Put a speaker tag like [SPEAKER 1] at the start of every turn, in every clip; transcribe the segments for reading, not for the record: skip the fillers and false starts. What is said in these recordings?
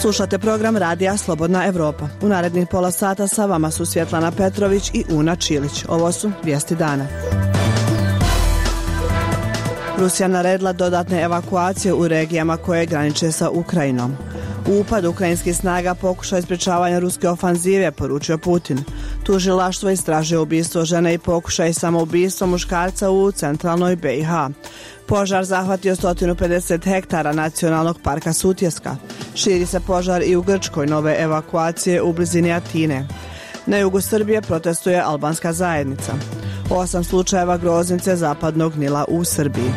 [SPEAKER 1] Slušate program Radija Slobodna Evropa. U narednih pola sata sa vama su Svjetlana Petrović i Una Čilić. Ovo su vijesti dana. Rusija naredila dodatne evakuacije u regijama koje graniče sa Ukrajinom. Upad ukrajinskih snaga pokušaj sprječavanja ruske ofanzive, poručio Putin. Tužilaštvo istražuje ubistvo žene i pokušaj samoubistva muškarca u centralnoj BiH. Požar zahvatio 150 hektara nacionalnog parka Sutjeska. Širi se požar i u Grčkoj, nove evakuacije u blizini Atine. Na jugu Srbije protestuje albanska zajednica. 8 slučajeva groznice zapadnog Nila u Srbiji.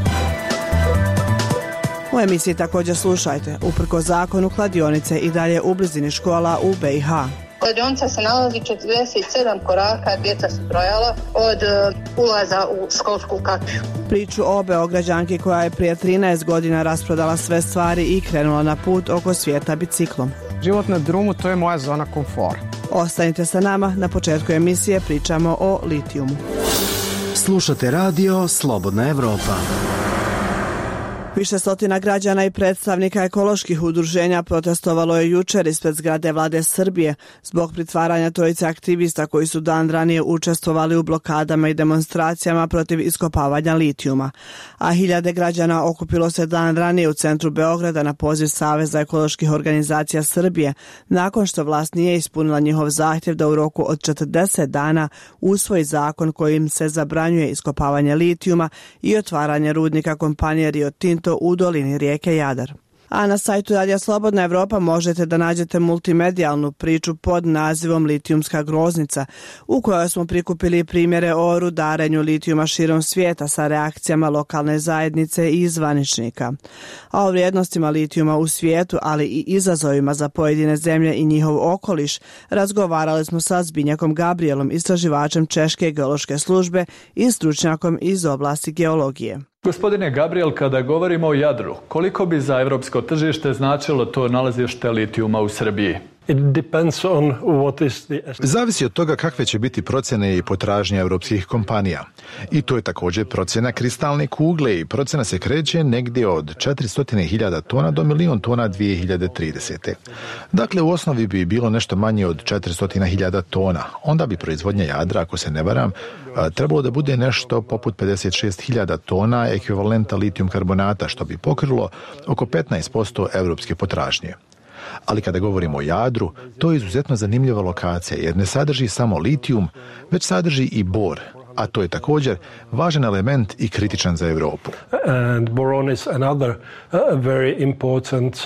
[SPEAKER 1] U emisiji također slušajte, uprkos zakonu kladionice i dalje u blizini škola u BiH.
[SPEAKER 2] Kladionica se nalazi 47 koraka, djeca su brojala od ulaza u školsku kapiju.
[SPEAKER 1] Priču o Beograđanki koja je prije 13 godina rasprodala sve stvari i krenula na put oko svijeta biciklom.
[SPEAKER 3] Život na drumu, to je moja zona komfora.
[SPEAKER 1] Ostanite sa nama, na početku emisije pričamo o litijumu.
[SPEAKER 4] Slušate radio Slobodna Evropa.
[SPEAKER 1] Više stotina građana i predstavnika ekoloških udruženja protestovalo je jučer ispred zgrade vlade Srbije zbog pritvaranja trojice aktivista koji su dan ranije učestvovali u blokadama i demonstracijama protiv iskopavanja litijuma. A hiljade građana okupilo se dan ranije u centru Beograda na poziv Saveza ekoloških organizacija Srbije nakon što vlast nije ispunila njihov zahtjev da u roku od 40 dana usvoji zakon kojim se zabranjuje iskopavanje litijuma i otvaranje rudnika kompanije Rio Tinto u dolini rijeke Jadar. A na sajtu Radija Slobodna Evropa možete da nađete multimedijalnu priču pod nazivom Litijumska groznica, u kojoj smo prikupili primjere o rudarenju litijuma širom svijeta sa reakcijama lokalne zajednice i zvaničnika. A o vrijednostima litijuma u svijetu, ali i izazovima za pojedine zemlje i njihov okoliš, razgovarali smo sa Zbinjakom Gabrielom, istraživačem Češke geološke službe i stručnjakom iz oblasti geologije.
[SPEAKER 5] Gospodine Gabriel, kada govorimo o Jadru, koliko bi za evropsko tržište značilo to nalazište litijuma u Srbiji?
[SPEAKER 6] Zavisi od toga kakve će biti procjene i potražnje europskih kompanija. I to je također procjena kristalne kugle i procjena se kreće negdje od 400.000 tona do 1.000.000 tona 2030. Dakle, u osnovi bi bilo nešto manje od 400.000 tona. Onda bi proizvodnja Jadra, ako se ne varam, trebalo da bude nešto poput 56.000 tona ekvivalenta litijum karbonata, što bi pokrilo oko 15% europske potražnje. Ali kada govorimo o Jadru, to je izuzetno zanimljiva lokacija jer ne sadrži samo litijum, već sadrži i bor, a to je također važan element i kritičan za Europu.
[SPEAKER 7] And boron is another very important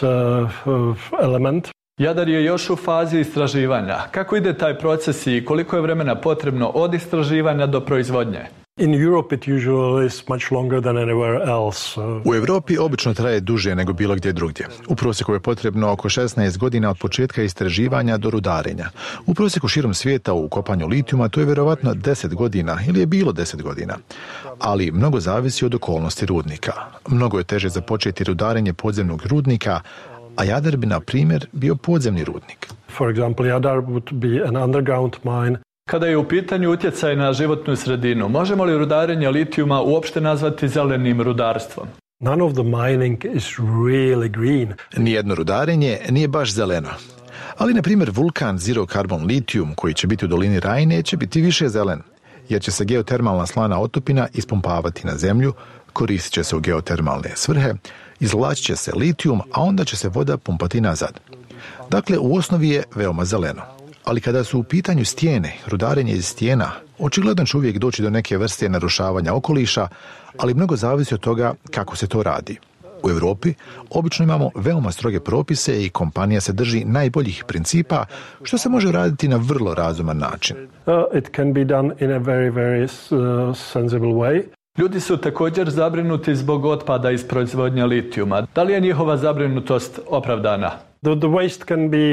[SPEAKER 7] element.
[SPEAKER 5] Jadar je još u fazi istraživanja. Kako ide taj proces i koliko je vremena potrebno od istraživanja do proizvodnje?
[SPEAKER 7] In Europe it usually is much longer than anywhere else.
[SPEAKER 6] U Europi obično traje duže nego bilo gdje drugdje. U prosjeku je potrebno oko 16 godina od početka istraživanja do rudarenja. U prosjeku širom svijeta u kopanju litijuma to je vjerovatno 10 godina ili je bilo 10 godina. Ali mnogo zavisi od okolnosti rudnika. Mnogo je teže započeti rudarenje podzemnog rudnika, a Jadar bi, na primjer, bio podzemni rudnik.
[SPEAKER 7] For example, Jadar would be an underground mine.
[SPEAKER 5] Kada je u pitanju utjecaj na životnu sredinu, možemo li rudarenje litijuma uopšte nazvati zelenim rudarstvom?
[SPEAKER 7] None of the mining is really green.
[SPEAKER 6] Nijedno rudarenje nije baš zeleno. Ali, na primjer, vulkan Zero Carbon Lithium, koji će biti u dolini Rajne, će biti više zelen, jer će se geotermalna slana otopina ispumpavati na zemlju, koristit će se u geotermalne svrhe, izvlačit će se litijum, a onda će se voda pumpati nazad. Dakle, u osnovi je veoma zeleno. Ali kada su u pitanju stijene, rudarenje iz stijena, očigledno će uvijek doći do neke vrste narušavanja okoliša, ali mnogo zavisi od toga kako se to radi. U Europi obično imamo veoma stroge propise i kompanija se drži najboljih principa, što se može raditi na vrlo razuman način.
[SPEAKER 7] It can be done in a very sensible way.
[SPEAKER 5] Ljudi su također zabrinuti zbog otpada iz proizvodnje litijuma. Da li je njihova zabrinutost opravdana?
[SPEAKER 7] The waste can be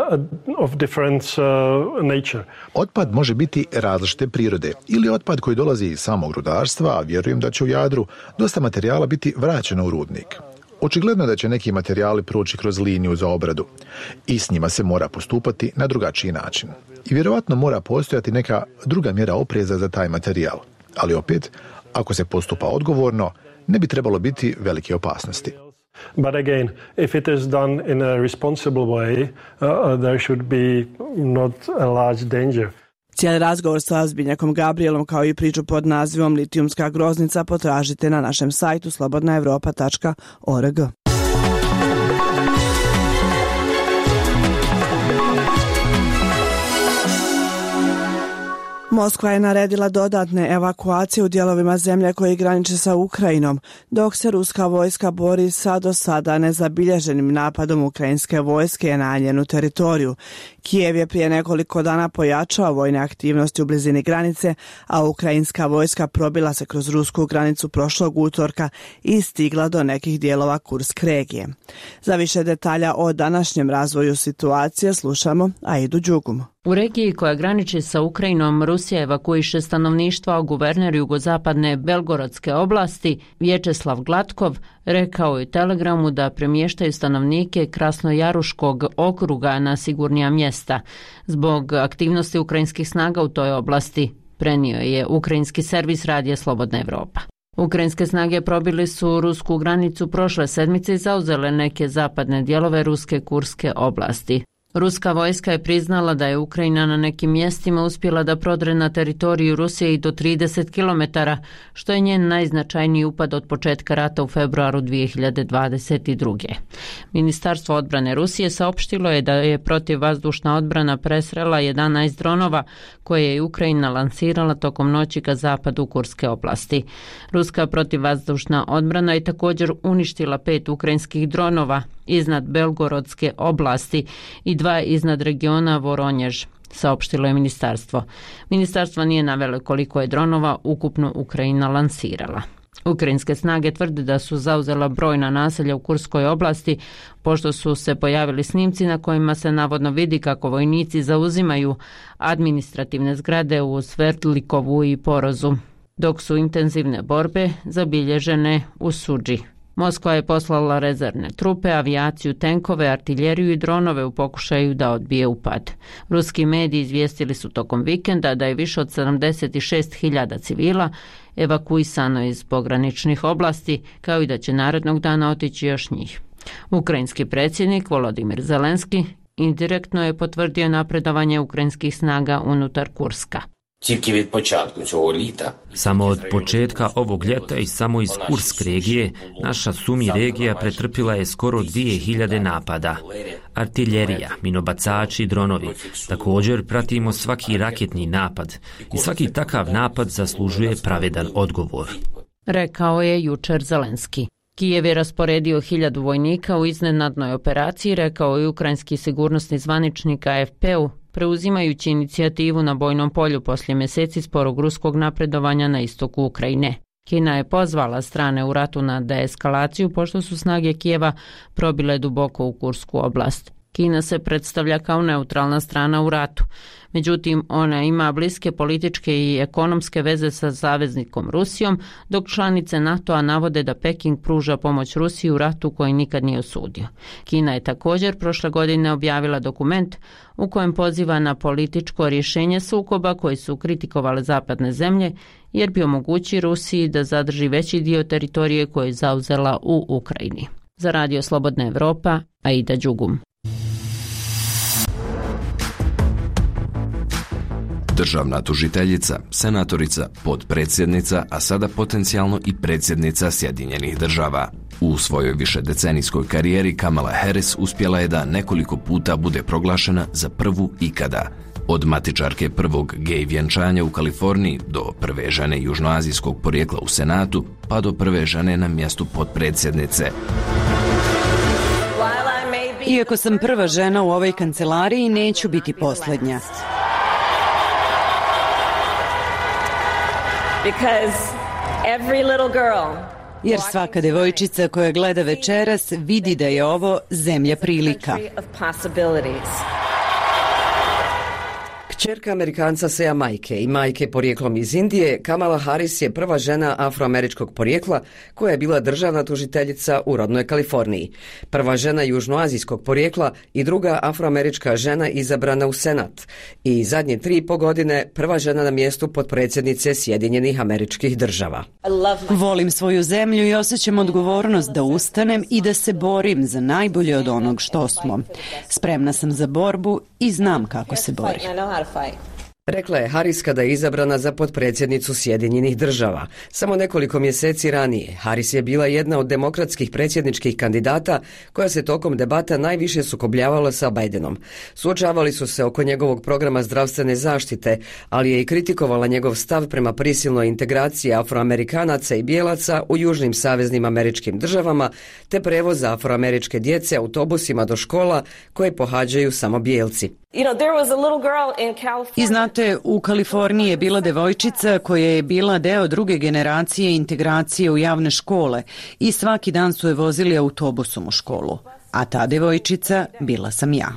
[SPEAKER 7] of different nature.
[SPEAKER 6] Otpad može biti različite prirode ili otpad koji dolazi iz samog rudarstva, a vjerujem da će u Jadru dosta materijala biti vraćeno u rudnik. Očigledno da će neki materijali proći kroz liniju za obradu i s njima se mora postupati na drugačiji način. I vjerovatno mora postojati neka druga mjera opreza za taj materijal. Ali opet, ako se postupa odgovorno, ne bi trebalo biti velike opasnosti.
[SPEAKER 7] But again, if it is done in a responsible way, there should be not a large danger.
[SPEAKER 1] Cijeli razgovor sa Zbignjakom Gabrielom kao i priču pod nazivom Litijumska groznica potražite na našem sajtu slobodnaevropa.org. Moskva je naredila dodatne evakuacije u dijelovima zemlje koji graniče sa Ukrajinom, dok se ruska vojska bori sa do sada nezabilježenim napadom ukrajinske vojske na njenu teritoriju. Kijev je prije nekoliko dana pojačao vojne aktivnosti u blizini granice, a ukrajinska vojska probila se kroz rusku granicu prošlog utorka i stigla do nekih dijelova Kursk regije. Za više detalja o današnjem razvoju situacije slušamo Aidu Đugum.
[SPEAKER 8] U regiji koja graniči sa Ukrajinom, Rusija evakuiše stanovništvo, a guverner jugozapadne Belgorodske oblasti Vječeslav Glatkov rekao je Telegramu da premještaju stanovnike Krasnojaruškog okruga na sigurnija mjesta. Zbog aktivnosti ukrajinskih snaga u toj oblasti, prenio je ukrajinski servis radija Slobodna Evropa. Ukrajinske snage probili su rusku granicu prošle sedmice i zauzele neke zapadne dijelove ruske Kurske oblasti. Ruska vojska je priznala da je Ukrajina na nekim mjestima uspjela da prodre na teritoriju Rusije i do 30 km, što je njen najznačajniji upad od početka rata u februaru 2022. Ministarstvo odbrane Rusije saopštilo je da je protivvazdušna odbrana presrela 11 dronova koje je Ukrajina lansirala tokom noći ka zapadu Kurske oblasti. Ruska protivvazdušna odbrana je također uništila 5 ukrajinskih dronova iznad Belgorodske oblasti i 2 iznad regiona Voronjež, saopštilo je ministarstvo. Ministarstvo nije navelo koliko je dronova ukupno Ukrajina lansirala. Ukrajinske snage tvrde da su zauzela brojna naselja u Kurskoj oblasti, pošto su se pojavili snimci na kojima se navodno vidi kako vojnici zauzimaju administrativne zgrade u Sverdlikovu i Porozu, dok su intenzivne borbe zabilježene u Suđi. Moskva je poslala rezervne trupe, avijaciju, tenkove, artiljeriju i dronove u pokušaju da odbije upad. Ruski mediji izvijestili su tokom vikenda da je više od 76.000 civila evakuisano iz pograničnih oblasti, kao i da će narednog dana otići još njih. Ukrajinski predsjednik Volodimir Zelenski indirektno je potvrdio napredovanje ukrajinskih snaga unutar Kurska.
[SPEAKER 9] Samo od početka ovog ljeta i samo iz Kursk regije, naša Sumi regija pretrpila je skoro 2000 napada. Artiljerija, minobacači, dronovi. Također pratimo svaki raketni napad i svaki takav napad zaslužuje pravedan odgovor,
[SPEAKER 8] rekao je jučer Zelenski. Kijev je rasporedio 1000 vojnika u iznenadnoj operaciji, rekao je ukrajinski sigurnosni zvaničnik AFP-u, preuzimajući inicijativu na bojnom polju poslije mjeseci sporog ruskog napredovanja na istoku Ukrajine. Kina je pozvala strane u ratu na deeskalaciju pošto su snage Kijeva probile duboko u Kursku oblast. Kina se predstavlja kao neutralna strana u ratu. Međutim, ona ima bliske političke i ekonomske veze sa saveznikom Rusijom, dok članice NATO-a navode da Peking pruža pomoć Rusiji u ratu koji nikad nije osudio. Kina je također prošle godine objavila dokument u kojem poziva na političko rješenje sukoba koji su kritikovale zapadne zemlje, jer bi omogući Rusiji da zadrži veći dio teritorije koje je zauzela u Ukrajini. Za Radio Slobodna Evropa, Aida Đugum.
[SPEAKER 10] Državna tužiteljica, senatorica, potpredsjednica, a sada potencijalno i predsjednica Sjedinjenih država. U svojoj višedecenijskoj karijeri Kamala Harris uspjela je da nekoliko puta bude proglašena za prvu ikada. Od matičarke prvog gej vjenčanja u Kaliforniji do prve žene južnoazijskog porijekla u Senatu, pa do prve žene na mjestu potpredsjednice.
[SPEAKER 11] Iako sam prva žena u ovoj kancelariji, neću biti posljednja. Jer svaka devojčica koja gleda večeras vidi da je ovo zemlja prilika.
[SPEAKER 12] Ćerka Amerikanca Seja Majke i majke porijeklom iz Indije, Kamala Harris je prva žena afroameričkog porijekla koja je bila državna tužiteljica u rodnoj Kaliforniji. Prva žena južnoazijskog porijekla i druga afroamerička žena izabrana u Senat. I zadnje 3,5 godine prva žena na mjestu potpredsjednice Sjedinjenih Američkih Država.
[SPEAKER 11] Volim svoju zemlju i osjećam odgovornost da ustanem i da se borim za najbolje od onog što smo. Spremna sam za borbu i znam kako se bori.
[SPEAKER 12] Rekla je Harris kada je izabrana za potpredsjednicu Sjedinjenih Država. Samo nekoliko mjeseci ranije Harris je bila jedna od demokratskih predsjedničkih kandidata koja se tokom debata najviše sukobljavala sa Bidenom. Suočavali su se oko njegovog programa zdravstvene zaštite, ali je i kritikovala njegov stav prema prisilnoj integraciji afroamerikanaca i bijelaca u južnim saveznim američkim državama, te prevoza afroameričke djece autobusima do škola koje pohađaju samo bijelci.
[SPEAKER 11] I znate, u Kaliforniji je bila devojčica koja je bila deo druge generacije integracije u javne škole i svaki dan su je vozili autobusom u školu. A ta devojčica bila sam ja.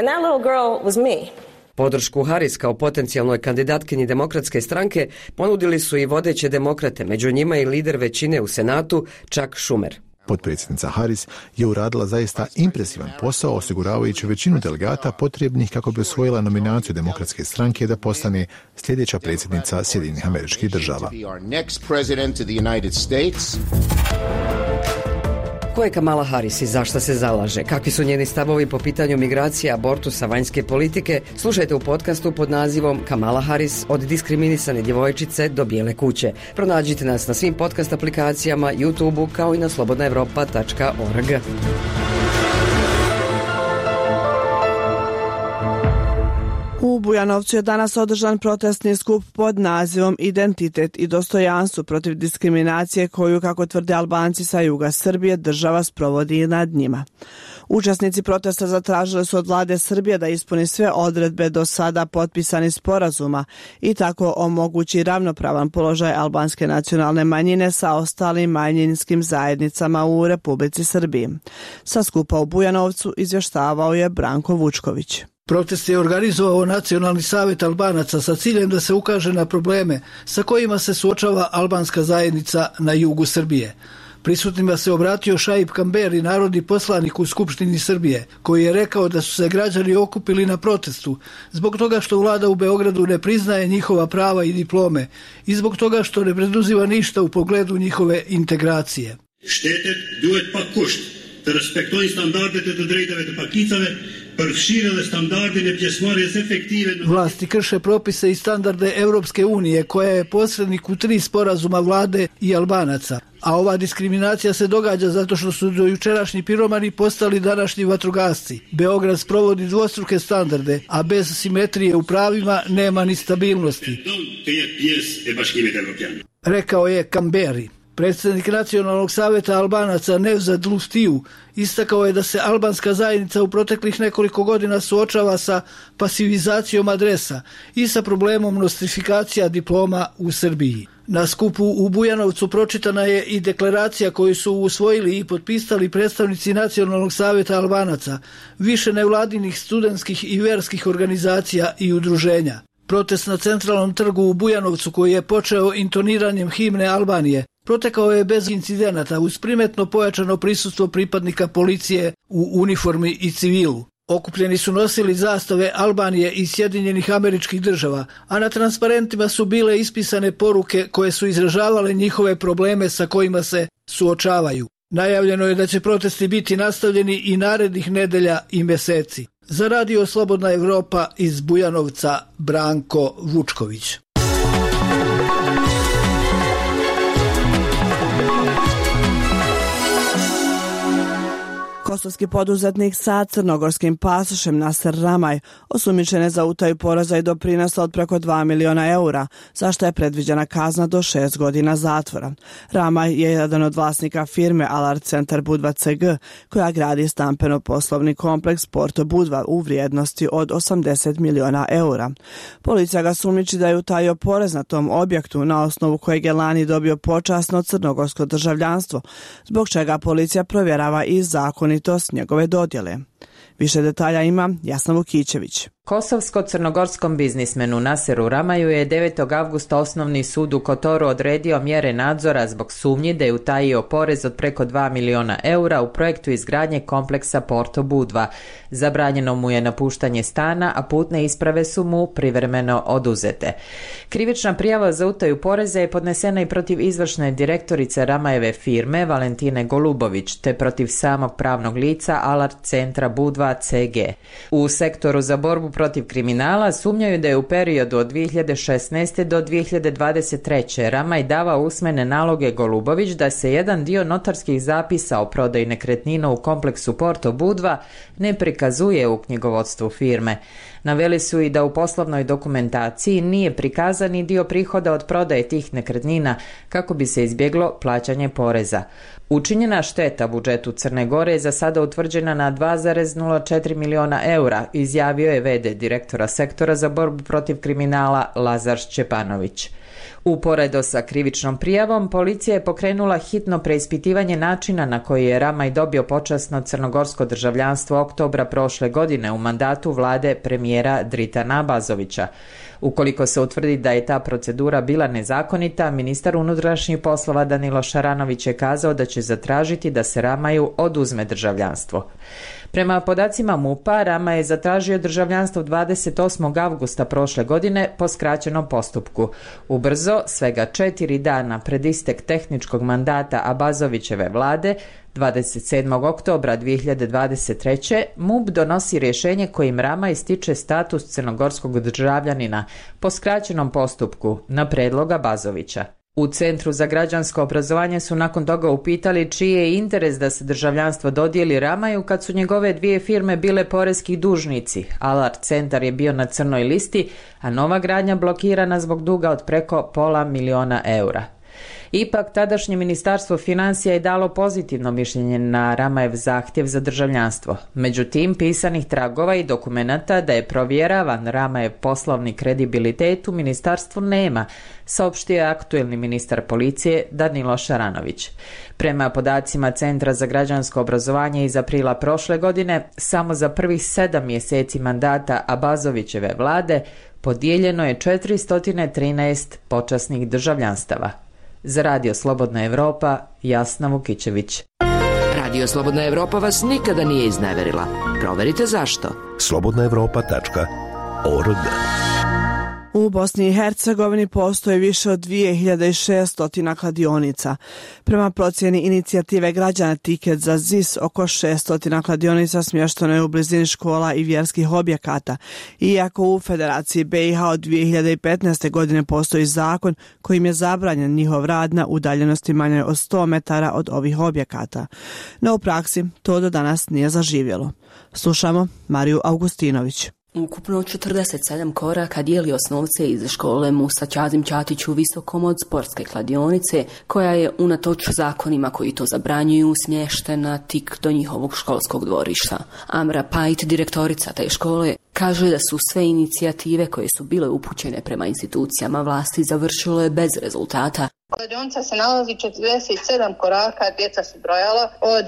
[SPEAKER 12] Podršku Harris kao potencijalnoj kandidatkinji demokratske stranke ponudili su i vodeće demokrate, među njima i lider većine u Senatu, Chuck Schumer.
[SPEAKER 6] Potpredsjednica Harris je uradila zaista impresivan posao osiguravajući većinu delegata potrebnih kako bi osvojila nominaciju demokratske stranke da postane sljedeća predsjednica Sjedinjenih Američkih Država.
[SPEAKER 12] Ko je Kamala Harris i zašto se zalaže? Kakvi su njeni stavovi po pitanju migracije, abortusa, vanjske politike? Slušajte u podcastu pod nazivom Kamala Harris od diskriminisane djevojčice do bijele kuće. Pronađite nas na svim podcast aplikacijama, YouTubeu kao i na slobodnaevropa.org.
[SPEAKER 1] U Bujanovcu je danas održan protestni skup pod nazivom Identitet i dostojanstvo protiv diskriminacije koju, kako tvrde Albanci sa juga Srbije, država sprovodi nad njima. Učesnici protesta zatražili su od vlade Srbije da ispuni sve odredbe do sada potpisanih sporazuma i tako omogući ravnopravan položaj albanske nacionalne manjine sa ostalim manjinskim zajednicama u Republici Srbiji. Sa skupa u Bujanovcu izvještavao je Branko Vučković.
[SPEAKER 13] Protest je organizovao Nacionalni savjet Albanaca sa ciljem da se ukaže na probleme sa kojima se suočava albanska zajednica na jugu Srbije. Prisutnima se obratio Šaip Kamberi, narodni poslanik u Skupštini Srbije, koji je rekao da su se građani okupili na protestu zbog toga što vlada u Beogradu ne priznaje njihova prava i diplome i zbog toga što ne preduzima ništa u pogledu njihove integracije.
[SPEAKER 14] Shtetet duhet pa kusht të respektojnë standardet e të drejtave të pakicave, përfshirë dhe standardin e pjesëmarrjes efektive.
[SPEAKER 13] Vlasti krše propise i standarde Europske unije, koja je posrednik u 3 sporazuma vlade i Albanaca. A ova diskriminacija se događa zato što su do jučerašnji piromani postali današnji vatrogasci. Beograd sprovodi dvostruke standarde, a bez simetrije u pravima nema ni stabilnosti, rekao je Kamberi. Predsjednik Nacionalnog savjeta Albanaca Nevzat Luftiju istakao je da se albanska zajednica u proteklih nekoliko godina suočava sa pasivizacijom adresa i sa problemom nostrifikacija diploma u Srbiji. Na skupu u Bujanovcu pročitana je i deklaracija koju su usvojili i potpisali predstavnici Nacionalnog savjeta Albanaca, više nevladinih studentskih i verskih organizacija i udruženja. Protest na centralnom trgu u Bujanovcu, koji je počeo intoniranjem himne Albanije, protekao je bez incidenata uz primetno pojačano prisustvo pripadnika policije u uniformi i civilu. Okupljeni su nosili zastave Albanije i Sjedinjenih Američkih Država, a na transparentima su bile ispisane poruke koje su izražavale njihove probleme sa kojima se suočavaju. Najavljeno je da će protesti biti nastavljeni i narednih nedelja i mjeseci. Za Radio Slobodna Evropa iz Bujanovca, Branko Vučković.
[SPEAKER 1] Kosovski poduzetnik sa crnogorskim pasošem Naser Ramaj osumnjičen je za utaju poreza i doprinosa od preko 2 miliona eura, za što je predviđena kazna do 6 godina zatvora. Ramaj je jedan od vlasnika firme Alar Centar Budva CG, koja gradi stambeno-poslovni kompleks Porto Budva u vrijednosti od 80 miliona eura. Policija ga sumnjiči da je utajio porez na tom objektu, na osnovu kojeg je lani dobio počasno crnogorsko državljanstvo, zbog čega policija provjerava i zakonitost njegove dodjele. Više detalja ima Jasna Vukićević.
[SPEAKER 15] Kosovsko-crnogorskom biznismenu Naseru Ramaju je 9. avgusta Osnovni sud u Kotoru odredio mjere nadzora zbog sumnji da je utajio porez od preko 2 miliona eura u projektu izgradnje kompleksa Porto Budva. Zabranjeno mu je napuštanje stana, a putne isprave su mu privremeno oduzete. Krivična prijava za utaju poreza je podnesena i protiv izvršne direktorice Ramajeve firme Valentine Golubović, te protiv samog pravnog lica Alert centra Budva CG. U sektoru za borbu protiv kriminala sumnjaju da je u periodu od 2016. do 2023. Ramaj davao usmene naloge Golubović da se jedan dio notarskih zapisa o prodaji nekretnina u kompleksu Porto Budva ne prikazuje u knjigovodstvu firme. Naveli su i da u poslovnoj dokumentaciji nije prikazan i dio prihoda od prodaje tih nekretnina kako bi se izbjeglo plaćanje poreza. Učinjena šteta budžetu Crne Gore je za sada utvrđena na 2,04 miliona eura, izjavio je v.d. direktora sektora za borbu protiv kriminala Lazar Šćepanović. Uporedo sa krivičnom prijavom, policija je pokrenula hitno preispitivanje načina na koji je Ramaj dobio počasno crnogorsko državljanstvo oktobra prošle godine u mandatu vlade premijera Dritana Abazovića. Ukoliko se utvrdi da je ta procedura bila nezakonita, ministar unutrašnjih poslova Danilo Šaranović je kazao da će zatražiti da se Ramaju oduzme državljanstvo. Prema podacima MUP-a, Rama je zatražio državljanstvo 28. avgusta prošle godine po skraćenom postupku. Ubrzo, svega 4 dana pred istek tehničkog mandata Abazovićeve vlade, 27. oktobra 2023. MUP donosi rješenje kojim Rama ističe status crnogorskog državljanina po skraćenom postupku na predlog Abazovića. U Centru za građansko obrazovanje su nakon toga upitali čiji je interes da se državljanstvo dodijeli Ramaju kad su njegove dvije firme bile porezki dužnici. Alert centar je bio na crnoj listi, a nova gradnja blokirana zbog duga od preko $500 miliona eura. Ipak, tadašnje ministarstvo financija je dalo pozitivno mišljenje na Ramajev zahtjev za državljanstvo. Međutim, pisanih tragova i dokumenata da je provjeravan Ramajev poslovni kredibilitet u ministarstvu nema, saopštio je aktuelni ministar policije Danilo Šaranović. Prema podacima Centra za građansko obrazovanje iz aprila prošle godine, samo za prvih 7 mjeseci mandata Abazovićeve vlade podijeljeno je 413 počasnih državljanstava. Za Radio Slobodna Evropa, Jasna Vukićević.
[SPEAKER 16] Radio Slobodna Evropa vas nikada nije izneverila. Proverite zašto.
[SPEAKER 17] slobodnaevropa.org.
[SPEAKER 1] U Bosni i Hercegovini postoje više od 2600 kladionica. Prema procjeni inicijative građana Tiket za ZIS, oko 600 kladionica smješteno je u blizini škola i vjerskih objekata. Iako u Federaciji BiH od 2015. godine postoji zakon kojim je zabranjen njihov rad na udaljenosti manje od 100 metara od ovih objekata. No u praksi to do danas nije zaživjelo. Slušamo Mariju Augustinović.
[SPEAKER 18] Ukupno 47 koraka dijeli osnovce iz škole Musa Ćazim Ćatić u Visokom od sportske kladionice, koja je unatoč zakonima koji to zabranjuju smještena tik do njihovog školskog dvorišta. Amra Pajt, direktorica te škole, kaže da su sve inicijative koje su bile upućene prema institucijama vlasti završile bez rezultata.
[SPEAKER 2] Kladionica se nalazi 47 koraka, djeca su brojala od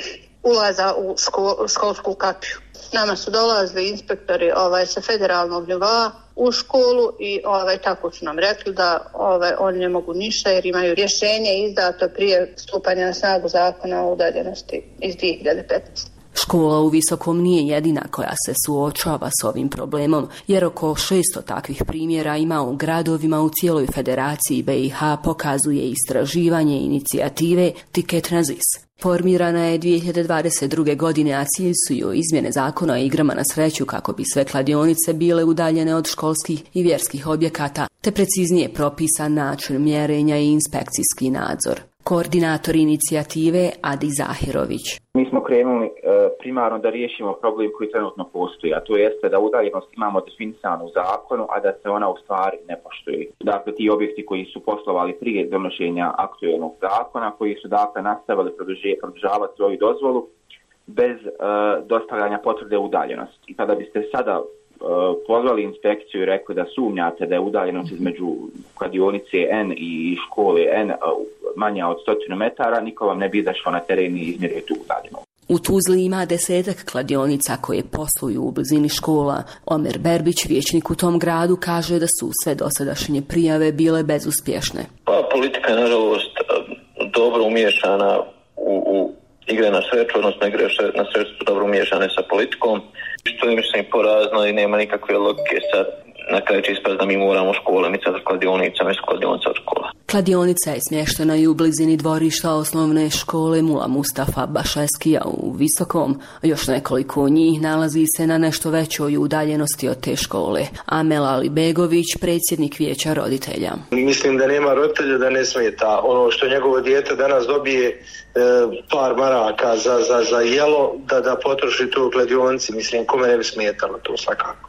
[SPEAKER 2] ulaza u školsku kapiju. Nama su dolazili inspektori sa federalnog nivoa u školu i tako su nam rekli da oni ne mogu ništa jer imaju rješenje izdato prije stupanja na snagu zakona o udaljenosti iz 2015.
[SPEAKER 18] Škola u Visokom nije jedina koja se suočava s ovim problemom, jer oko 600 takvih primjera ima u gradovima u cijeloj Federaciji BiH, pokazuje istraživanje inicijative Tiket na ZIS. Formirana je 2022. godine, a cilj su joj izmjene zakona o igrama na sreću kako bi sve kladionice bile udaljene od školskih i vjerskih objekata, te preciznije propisan način mjerenja i inspekcijski nadzor. Koordinator inicijative Adi Zahirović.
[SPEAKER 19] Mi smo krenuli primarno da riješimo problem koji trenutno postoji, a to jeste da udaljenost imamo definisanu u zakonu, a da se ona u stvari ne poštuje. Dakle, ti objekti koji su poslovali prije donošenja aktualnog zakona, koji su dakle nastavili produžavati svoju dozvolu bez dostavljanja potvrde udaljenosti. I kada biste sada pozvali inspekciju i rekli da sumnjate da je udaljenost između kladionice N i škole N manja od 100 metara, niko vam ne bi izašao na teren i izmjerio tu udaljenost.
[SPEAKER 18] U Tuzli ima 10 kladionica koje posluju u blizini škola. Omer Berbić, vijećnik u tom gradu, kaže da su sve dosadašnje prijave bile bezuspješne.
[SPEAKER 17] Pa politika je nažalost dobro umiješana u igre na sreću, odnosno igre na sreću su dobro umiješane sa politikom, što je mislim porazno i nema nikakve logike sad. Na kraju će ispast da mi moramo škole micati od kladionica, mjesto kladionica od škola.
[SPEAKER 18] Kladionica je smještena i u blizini dvorišta osnovne škole Mula Mustafa Bašeskija u Visokom. Još nekoliko njih nalazi se na nešto većoj udaljenosti od te škole. Amel Alibegović, predsjednik vijeća roditelja.
[SPEAKER 20] Mislim da nema roditelja da ne smeta ono što njegovo dijete danas dobije par maraka za jelo da potroši to u kladionci. Mislim, kome ne bi smetalo to svakako.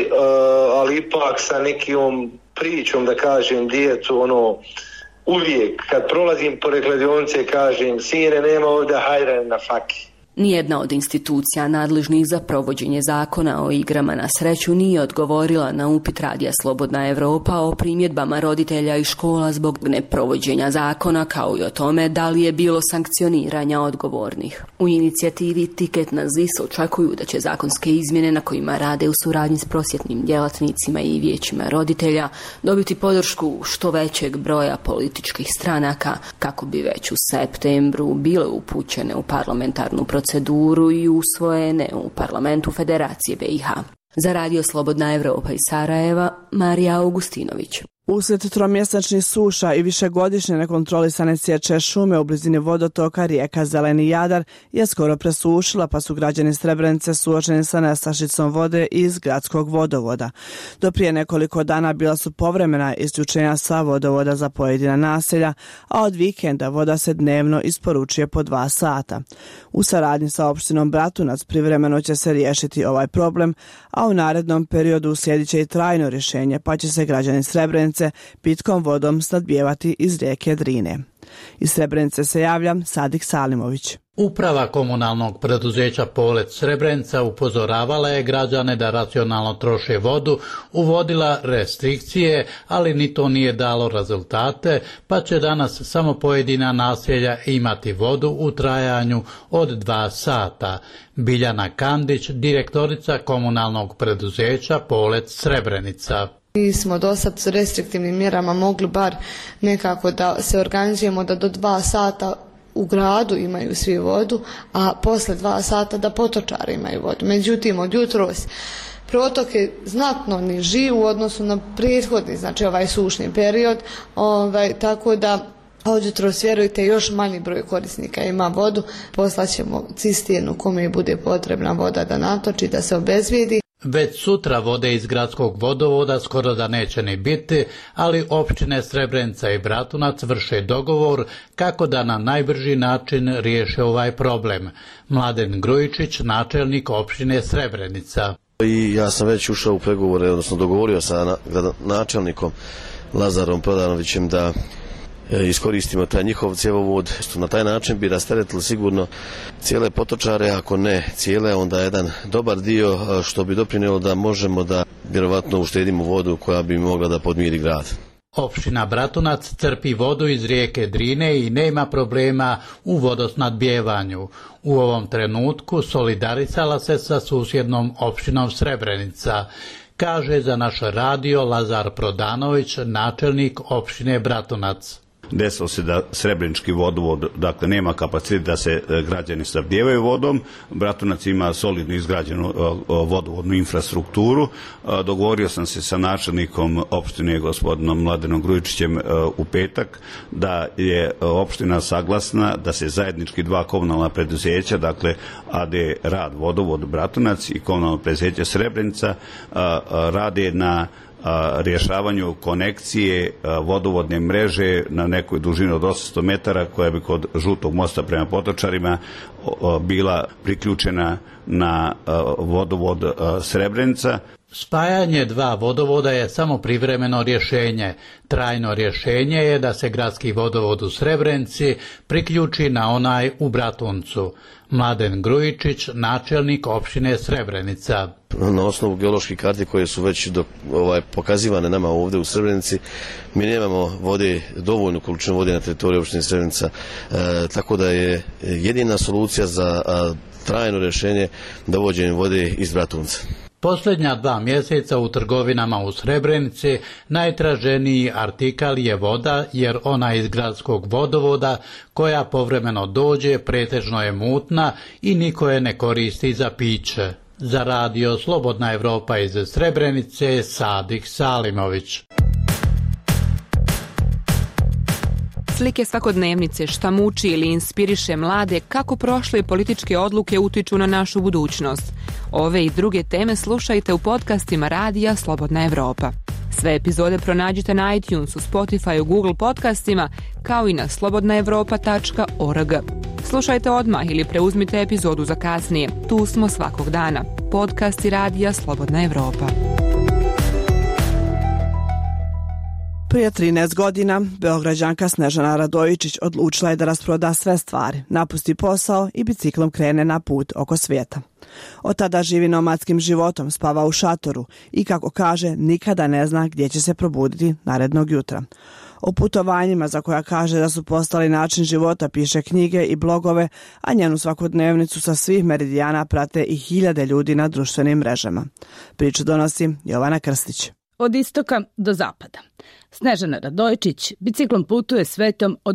[SPEAKER 20] Ali ipak sa nekom pričom, da kažem, djecu, uvijek kad prolazim pored kladionice kažem, sine, nema ovdje, hajde na faki.
[SPEAKER 18] Nijedna od institucija nadležnih za provođenje zakona o igrama na sreću nije odgovorila na upit Radija Slobodna Evropa o primjedbama roditelja i škola zbog neprovođenja zakona, kao i o tome da li je bilo sankcioniranja odgovornih. U inicijativi Tiket na ZIS očekuju da će zakonske izmjene na kojima rade u suradnji s prosvjetnim djelatnicima i vijećima roditelja dobiti podršku što većeg broja političkih stranaka kako bi već u septembru bile upućene u parlamentarnu proceduru i usvojene u parlamentu Federacije BiH. Za Radio Slobodna Evropa iz Sarajeva, Marija Augustinović.
[SPEAKER 1] Uslijed tromjesečnih suša i višegodišnje nekontrolisane sječe šume u blizini vodotoka rijeka Zeleni Jadar je skoro presušila, pa su građani Srebrenice suočeni sa nestašicom vode iz gradskog vodovoda. Do prije nekoliko dana bila su povremena isključenja sa vodovoda za pojedina naselja, a od vikenda voda se dnevno isporučuje po 2 sata. U saradnji sa opštinom Bratunac privremeno će se riješiti ovaj problem, a u narednom periodu uslijedit će i trajno rješenje, pa će se građani Srebrenice pitkom vodom snadbijevati iz rijeke Drine. Iz Srebrenice se javlja Sadik Salimović.
[SPEAKER 21] Uprava komunalnog preduzeća Polet Srebrenica upozoravala je građane da racionalno troše vodu, uvodila restrikcije, ali ni to nije dalo rezultate, pa će danas samo pojedina naselja imati vodu u trajanju od 2 sata. Biljana Kandić, direktorica komunalnog preduzeća Polet Srebrenica.
[SPEAKER 22] Mi smo do sad s restriktivnim mjerama mogli bar nekako da se organizujemo da do 2 sata u gradu imaju svi vodu, a posle 2 sata da potočari imaju vodu. Međutim, od jutros protok je znatno niži u odnosu na prethodni, znači ovaj sušni period, tako da od jutros, vjerujte, još manji broj korisnika ima vodu. Poslaćemo cisternu kome bude potrebna voda da natoči, da se obezvijedi.
[SPEAKER 21] Već sutra vode iz gradskog vodovoda skoro da neće ni biti, ali opštine Srebrenica i Bratunac vrše dogovor kako da na najbrži način riješe ovaj problem. Mladen Grujičić, načelnik opštine Srebrenica.
[SPEAKER 23] I ja sam već ušao u pregovore, odnosno dogovorio sa načelnikom Lazarom Prodanovićem da iskoristimo taj njihov cjevovod. Na taj način bi rasteretili sigurno cijele potočare, ako ne cijele, onda jedan dobar dio što bi doprinijelo da možemo da vjerovatno uštedimo vodu koja bi mogla da podmiri grad.
[SPEAKER 21] Opština Bratunac crpi vodu iz rijeke Drine i nema problema u vodosnadbijevanju. U ovom trenutku solidarisala se sa susjednom opštinom Srebrenica, kaže za naš radio Lazar Prodanović, načelnik opštine Bratunac.
[SPEAKER 24] Desilo se da Srebrenički vodovod, dakle, nema kapacitet da se građani snabdijevaju vodom. Bratunac ima solidno izgrađenu vodovodnu infrastrukturu. Dogovorio sam se sa načelnikom opštine, gospodinom Mladenom Grujičićem, u petak, da je opština saglasna da se zajednički 2 komunalna preduzeća, dakle AD Rad Vodovod Bratunac i komunalno preduzeće Srebrenica, rade na rješavanju konekcije vodovodne mreže na nekoj dužini od 800 metara koja bi kod Žutog mosta prema Potočarima bila priključena na vodovod Srebrenica.
[SPEAKER 21] Spajanje 2 vodovoda je samo privremeno rješenje. Trajno rješenje je da se gradski vodovod u Srebrenici priključi na onaj u Bratuncu. Mladen Grujičić, načelnik opštine Srebrenica.
[SPEAKER 23] Na osnovu geoloških karti koje su već pokazivane nama ovdje u Srebrenici, mi nemamo vode, dovoljnu količinu vode na teritoriju opštine Srebrenica, tako da je jedina solucija za trajno rješenje dovođenjem vode iz Bratunca.
[SPEAKER 21] Posljednja 2 mjeseca u trgovinama u Srebrenici najtraženiji artikal je voda, jer ona iz gradskog vodovoda koja povremeno dođe pretežno je mutna i niko je ne koristi za piće. Za radio Slobodna Evropa iz Srebrenice, Sadik Salimović.
[SPEAKER 3] Slike svakodnevnice, šta muči ili inspiriše mlade, kako prošle političke odluke utiču na našu budućnost. Ove i druge teme slušajte u podcastima radija Slobodna Evropa. Sve epizode pronađite na iTunesu, Spotifyu, Google podcastima, kao i na slobodnaevropa.org. Slušajte odmah ili preuzmite epizodu za kasnije. Tu smo svakog dana. Podcasti radija Slobodna Evropa.
[SPEAKER 1] Prije 13 godina Beograđanka Snežana Radojičić odlučila je da rasproda sve stvari, napusti posao i biciklom krene na put oko svijeta. Od tada živi nomadskim životom, spava u šatoru i, kako kaže, nikada ne zna gdje će se probuditi narednog jutra. O putovanjima za koja kaže da su postali način života piše knjige i blogove, a njenu svakodnevnicu sa svih meridijana prate i 1000 ljudi na društvenim mrežama. Priču donosi Jovana Krstić.
[SPEAKER 4] Od istoka do zapada. Snežana Radojičić biciklom putuje svetom od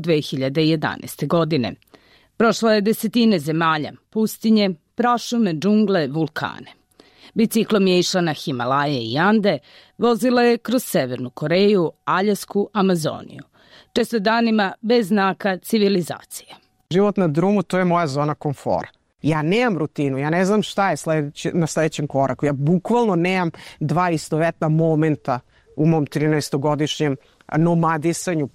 [SPEAKER 4] 2011. godine. Prošla je 10 zemalja, pustinje, prašume, džungle, vulkane. Biciklom je išla na Himalaje i Ande, vozila je kroz Severnu Koreju, Aljasku, Amazoniju. Često danima bez znaka civilizacije.
[SPEAKER 5] Život na drumu, to je moja zona komfora. Ja nemam rutinu, ja ne znam šta je na sljedećem koraku. Ja bukvalno nemam 2 istovetna momenta u mom 13-godišnjem nomadisanju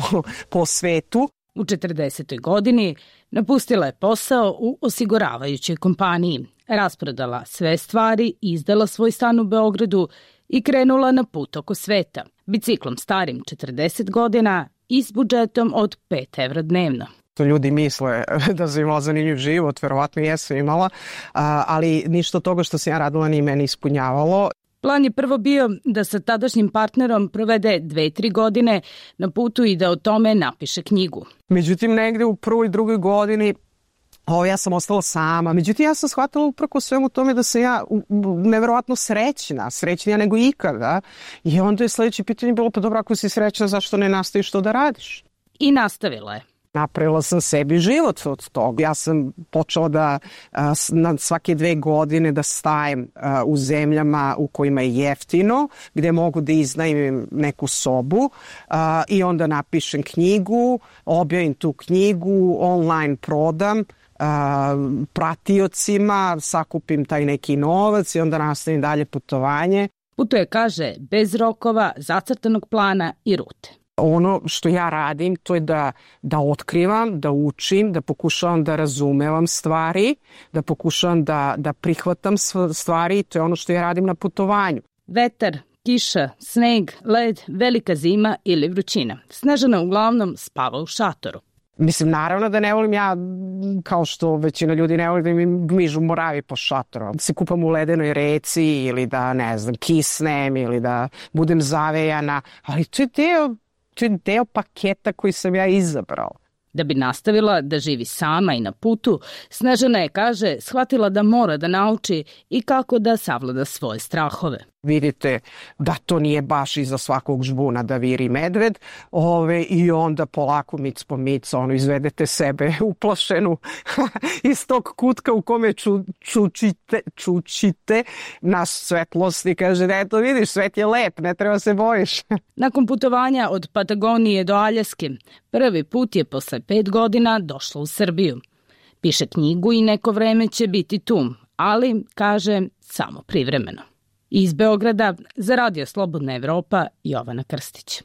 [SPEAKER 5] po svetu.
[SPEAKER 4] U 40. godini napustila je posao u osiguravajućoj kompaniji, rasprodala sve stvari, izdala svoj stan u Beogradu i krenula na put oko sveta, biciklom starim 40 godina i s budžetom od 5 evra dnevno.
[SPEAKER 5] To ljudi misle da sam imala zanimljiv život, verovatno jesam imala, ali ništa od toga što sam ja radila nije meni ispunjavalo.
[SPEAKER 4] Plan je prvo bio da sa tadašnjim partnerom provede 2-3 godine na putu i da o tome napiše knjigu.
[SPEAKER 5] Međutim, negde u 1. i 2. godini ja sam ostala sama. Međutim, ja sam shvatila uprko svemu tome da sam ja neverovatno srećnija nego ikada. I onda je sljedeće pitanje bilo, pa dobro, ako si srećna, zašto ne nastaviš to da radiš?
[SPEAKER 4] I nastavila je.
[SPEAKER 5] Napravila sam sebi život od toga. Ja sam počela da na svake 2 godine da stajem u zemljama u kojima je jeftino, gdje mogu da iznajmim neku sobu i onda napišem knjigu, objavim tu knjigu, online prodam pratiocima, sakupim taj neki novac i onda nastavim dalje putovanje.
[SPEAKER 4] Putuje, kaže, bez rokova, zacrtanog plana i rute.
[SPEAKER 5] Ono što ja radim, to je da otkrivam, da učim, da pokušavam da razumevam stvari, da pokušavam da prihvatam stvari, to je ono što ja radim na putovanju.
[SPEAKER 4] Vetar, kiša, sneg, led, velika zima ili vrućina. Snežana uglavnom spava u šatoru.
[SPEAKER 5] Mislim, naravno da ne volim ja, kao što većina ljudi ne voli da mi gmižu moravi po šatoru. Da se kupam u ledenoj reci ili da, ne znam, kisnem ili da budem zavejana, ali to je deo paketa koji sam ja izabrala.
[SPEAKER 4] Da bi nastavila da živi sama i na putu, Snežana je, kaže, shvatila da mora da nauči i kako da savlada svoje strahove.
[SPEAKER 5] Vidite da to nije baš iza svakog žbuna da viri medved i onda polako mic po mic izvedete sebe uplašenu iz tog kutka u kome čučite na svetlost i kaže, eto vidiš, svet je lep, ne treba se bojiš.
[SPEAKER 4] Nakon putovanja od Patagonije do Aljaske, prvi put je posle 5 godina došla u Srbiju. Piše knjigu i neko vreme će biti tu, ali, kaže, samo privremeno. Iz Beograda za radio Slobodna Evropa, Jovana Krstić.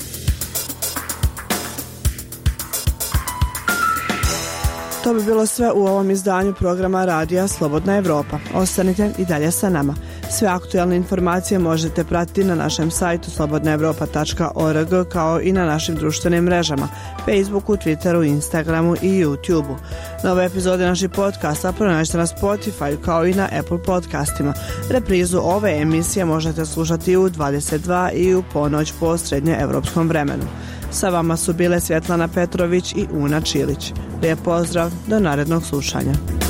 [SPEAKER 1] To bi bilo sve u ovom izdanju programa radija Slobodna Evropa. Ostanite i dalje sa nama. Sve aktualne informacije možete pratiti na našem sajtu slobodnaevropa.org, kao i na našim društvenim mrežama Facebooku, Twitteru, Instagramu i YouTubeu. Nove epizode naših podcasta pronađete na Spotify, kao i na Apple podcastima. Reprizu ove emisije možete slušati u 22 i u ponoć po srednjoevropskom vremenu. Sa vama su bile Svjetlana Petrović i Una Čilić. Lijep pozdrav, do narednog slušanja.